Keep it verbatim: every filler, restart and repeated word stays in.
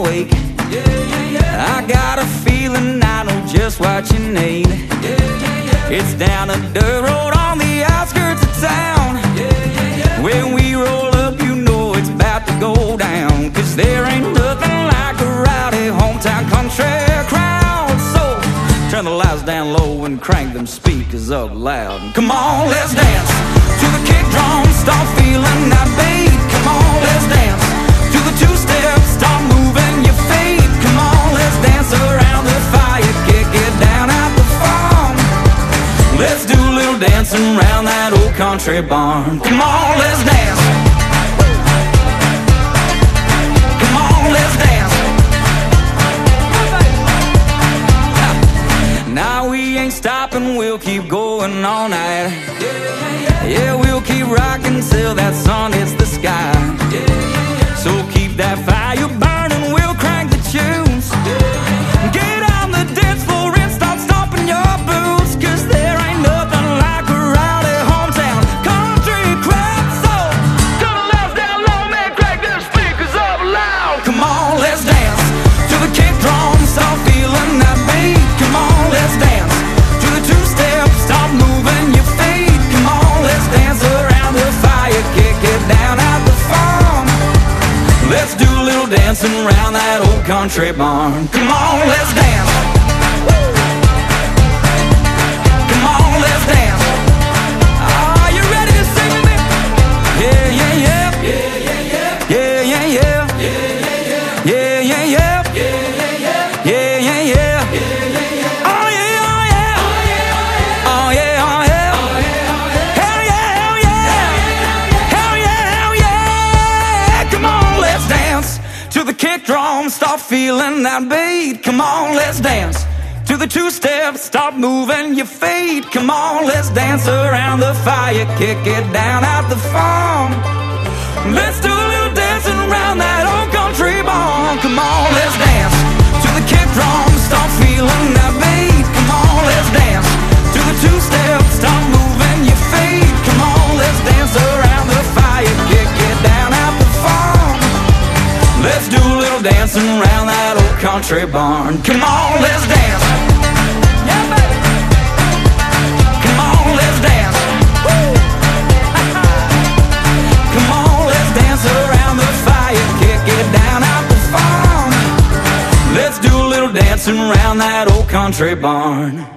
awake. I got a feeling I know just what you need. It's down a dirt road on the outskirts of town. When we roll up, you know it's about to go down, 'cause there ain't nothing like a rowdy hometown country crowd. So turn the lights down low and crank them speakers up loud. Come on, let's dance to the kick drum, start feeling that beat. Come on, let's dance to the two-step, start moving your feet. Come on, let's dance around the fire, kick it down at the farm. Let's do a little dancing around that old country barn. Come on, let's dance. Come on, let's dance. Now we ain't stopping, we'll keep going all night. Yeah, we'll keep rocking till that sun hits the sky. So keep that fire burning, we'll crank the tunes. Get on the dance floor and start stomping your boots, 'cause there ain't nothing like a rowdy hometown country crowd. So turn the lights down low, man, crank them speakers up loud. Come on, let's dance to the kick drum, start feeling that beat. Come on, let's dance to the two-step, start moving your feet. Come on, let's dance around the fire, kick it down at the farm. Let's do a little dancing around that old country barn. Come on, let's dance. Come on, let's dance. Are you ready to sing with me? Yeah, yeah, yeah. Yeah, yeah, yeah. Yeah, yeah, yeah. Yeah, yeah, yeah. Yeah, yeah, yeah. Oh yeah, oh yeah. Oh yeah, oh yeah. Hell yeah, hell yeah. Hell yeah, hell yeah. Come on, let's dance to the kick drum, start feeling that beat. Come on, let's dance to the two-step, start moving your feet. Come on, let's dance around the fire, kick it down at the farm. Let's do a little dancing around that old country barn. Come on, let's dance to the kick drum, start feeling that beat. Come on, let's dance to the two-step, start moving your feet. Come on, let's dance around the fire, kick it down at the farm. Let's do a little dancing around that old country barn. Come on, let's dance. Yeah, baby. Come on, let's dance. Woo. Come on, let's dance around the fire, kick it down at the farm. Let's do a little dancing around that old country barn.